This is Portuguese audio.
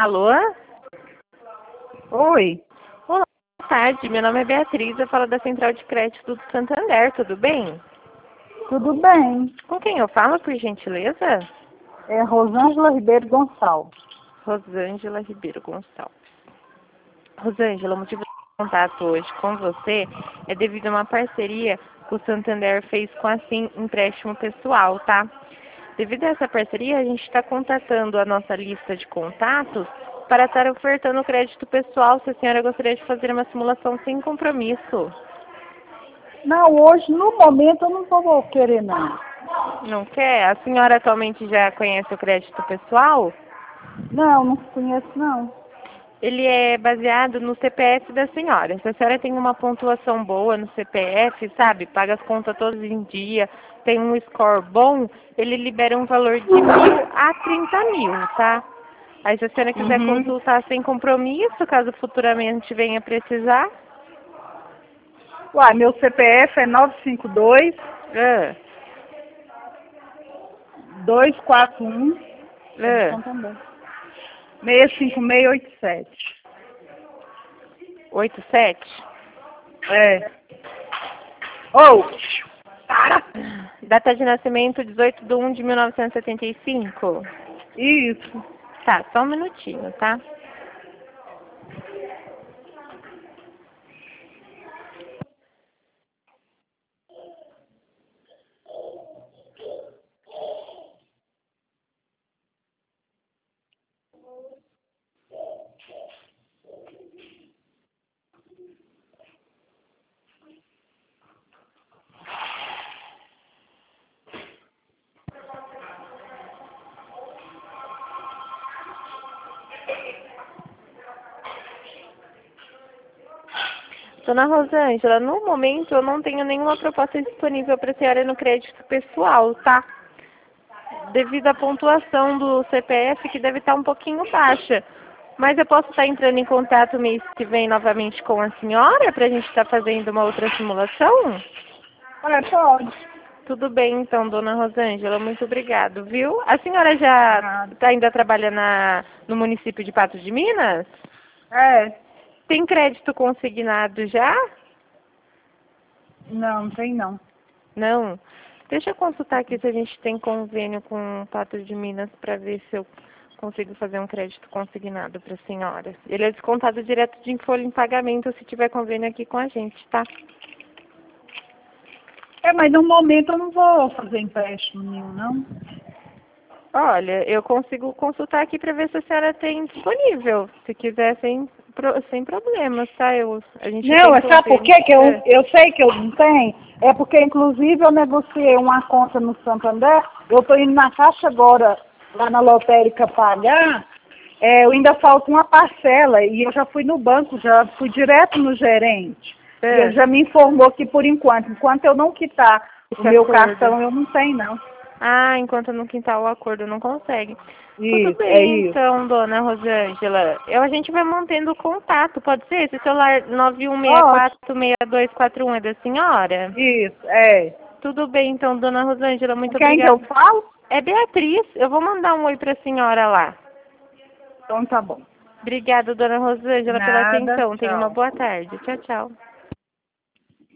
Alô? Oi, Olá, boa tarde. Meu nome é Beatriz, eu falo da Central de Crédito do Santander, tudo bem? tudo bem? Com quem eu falo, por gentileza? É Rosângela Ribeiro Gonçalves. Rosângela Ribeiro Gonçalves. Rosângela, o motivo do contato hoje com você é devido a uma parceria que o Santander fez com a Sim Empréstimo Pessoal, tá? Devido a essa parceria, a gente está contatando a nossa lista de contatos para estar ofertando crédito pessoal, se a senhora gostaria de fazer uma simulação sem compromisso. Não, hoje, no momento, eu não vou querer, não. Não quer? A senhora atualmente já conhece o crédito pessoal? Não conheço, não. Ele é baseado no CPF da senhora. Se a senhora tem uma pontuação boa no CPF, sabe, paga as contas todos em dia, tem um score bom, ele libera um valor de 1.000 a 30.000, tá? Aí se a senhora quiser Uhum. consultar sem compromisso, caso futuramente venha precisar. Uai, meu CPF é 952 Ah, 241 é do ah, Santander. 65687. 87. É. Ou, para! Data de nascimento 18/1/1975. Isso. Tá, só um minutinho, tá? Dona Rosângela, no momento eu não tenho nenhuma proposta disponível para a senhora no crédito pessoal, tá? Devido à pontuação do CPF, que deve estar um pouquinho baixa. Mas eu posso estar entrando em contato mês que vem novamente com a senhora para a gente estar fazendo uma outra simulação? Olha, pode. Tudo bem, então, dona Rosângela, muito obrigado, viu? A senhora já ainda trabalha no município de Patos de Minas? É. Tem crédito consignado já? Não tem, não. Não? Deixa eu consultar aqui se a gente tem convênio com Patos de Minas para ver se eu consigo fazer um crédito consignado para a senhora. Ele é descontado direto de folha em pagamento se tiver convênio aqui com a gente, tá? É, mas no momento eu não vou fazer empréstimo nenhum, não. Olha, eu consigo consultar aqui para ver se a senhora tem disponível. Se quiser, sem problemas, tá? A gente Não, tem sabe por convênio. quê que eu sei que eu não tenho? É porque, inclusive, eu negociei uma conta no Santander, eu estou indo na Caixa agora, lá na lotérica pagar, eu ainda falta uma parcela, e eu já fui no banco, já fui direto no gerente. E ele já me informou que, por enquanto eu não quitar o meu cartão, eu não tenho, não. Ah, enquanto no quintal o acordo não consegue. Tudo Isso, é bem, isso. então, dona Rosângela. A gente vai mantendo o contato, pode ser? Esse celular Pode. 91646241 é da senhora? Isso, é. Tudo bem, então, dona Rosângela, Com muito quem que eu obrigada. falo? É Beatriz, eu vou mandar um oi para a senhora lá. Então tá bom. Obrigada, dona Rosângela, pela Nada, atenção. Tenha uma tchau. boa tarde. Tchau, tchau.